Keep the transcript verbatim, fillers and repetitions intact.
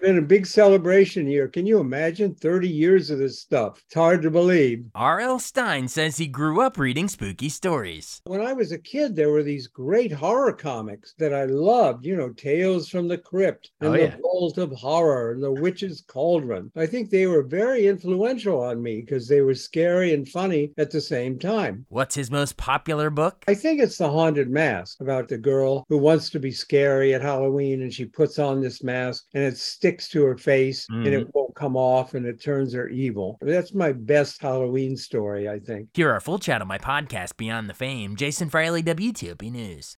been a big celebration year. Can you imagine thirty years of this stuff? It's hard to believe. R L. Stine says he grew up reading spooky stories. When I was a kid, there were these great horror comics that I loved, you know, Tales from the Crypt and Oh, The yeah. Vault of Horror and The Witch's Cauldron. I think they were very influential on me because they were scary and funny at the same time. What's his most popular book? I think it's The Haunted Mask, about the girl who wants to be scary at Halloween and she puts on this mask and it sticks to her face Mhm. and it won't come off and it turns her evil. That's my best Halloween story, I think. Hear our full chat on my podcast, Beyond the Fame. Jason Fraley, W T O P News.